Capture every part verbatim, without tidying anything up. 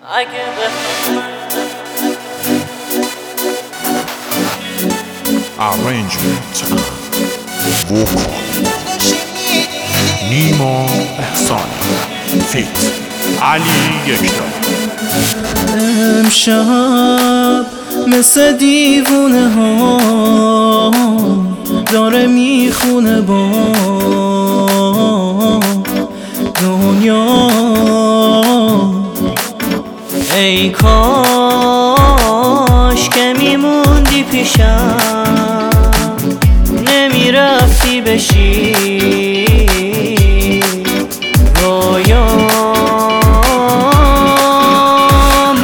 Arrangement vocal نیما احسانی فیت علی یکتا. امشب مثل دیوونه ها داره میخونه با دنیا. ای کاش که میموندی پیشم، نمیرفتی بشی رویام.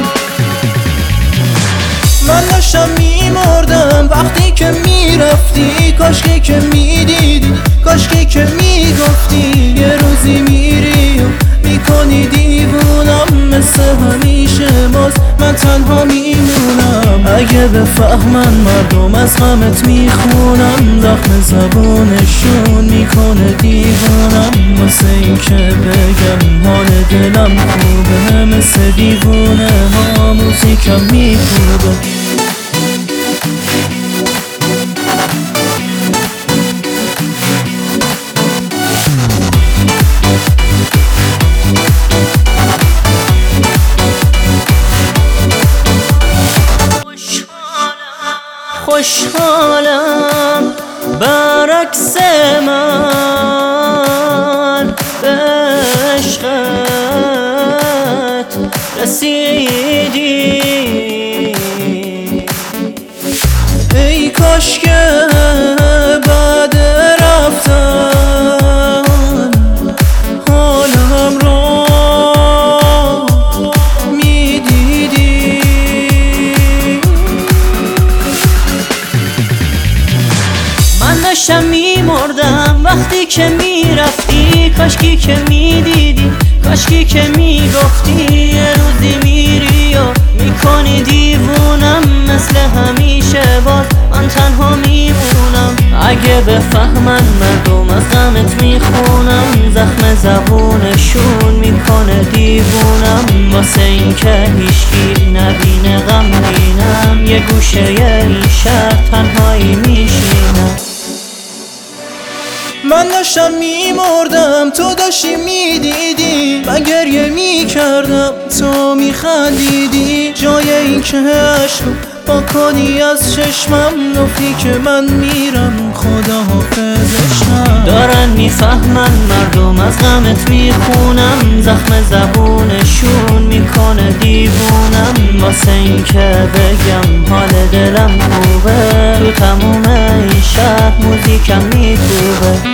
من داشتم میمردم وقتی که میرفتی، کاشکی که میدیدی، کاشکی که میگفتی یه روزی میری و میکنی دیوونم. مثل همیشه باز من تنها میمونم. اگه بفهمن مردم از غمت میخونم، زخم زبونشون میکنه دیوونم. واسه این که بگم حال دلم خوبه، مثل دیوونه ها موزیکم میکوبه. خوشحالم برعکس من به عشقت رسیدی. ای کاش که بعد رفتن حالم رو میدیدی. من داشتم میمردم وقتی که میرفتی، کاشکی که میدیدی، کاشکی که میگفتی یه روزی میری و میکنی دیوونم. مثل همیشه باز من تنها میمونم. اگه بفهمن مردم از غمت میخونم، زخم زبونشون میکنه دیوونم. واسه این که هیچکی نبینه غمگینم، یه گوشه این شهر تنهایی میشینم. من داشتم میمردم تو داشتی میدیدی، من گریه میکردم تو میخندیدی. جای این که عشقم با کنی از چشمم، گفتی که من میرم خدا حافظشم. دارن میفهمن مردم از غمت میخونم، زخم زبونشون میکنه دیوونم. واسه این که بگم حال دلم خوبه، تو تموم این شهر موزیکم میکوبه.